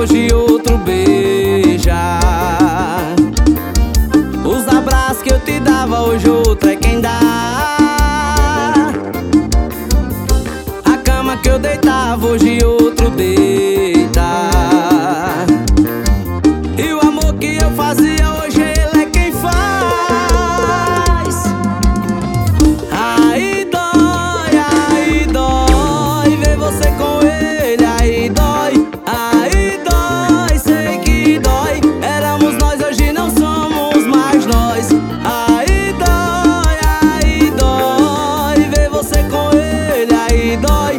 hoje outro beija. Os abraços que eu te dava, hoje outro é quem dá. A cama que eu deitava, hoje outro deita. E o amor que eu fazia, hoje ele é quem faz. Aí dói ver você com ele. Aí dói, sei que dói. Éramos nós, hoje não somos mais nós. Aí dói ver você com ele. Aí dói,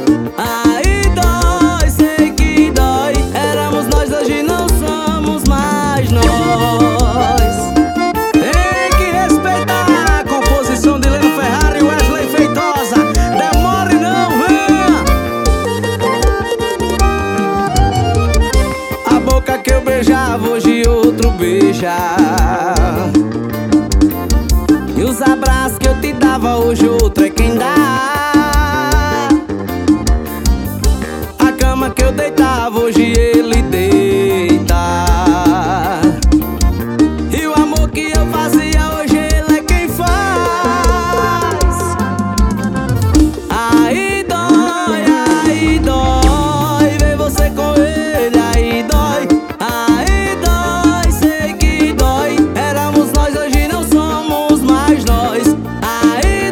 sei que dói. Éramos nós, hoje não somos mais nós. Tem que respeitar a composição de Leno Ferrari e Wesley Feitosa. Demore não, venha. A boca que eu beijava, hoje outro beija. E os abraços que eu te dava, hoje outro é quem dá. A cama que eu deitava, hoje ele deita. E o amor que eu fazia, hoje ele é quem faz. Aí dói ver você com ele. Aí dói, sei que dói. Éramos nós, hoje não somos mais nós. Aí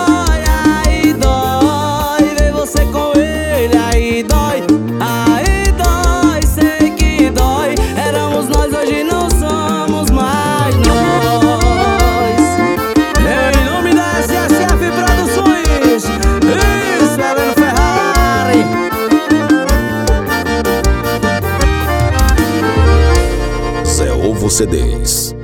dói ver você com ele. Aí dói, sei que dói. Éramos nós, hoje não somos mais nós. Em nome da SSF Produções, isso é Leno Ferrari. Zé Ovo CDs.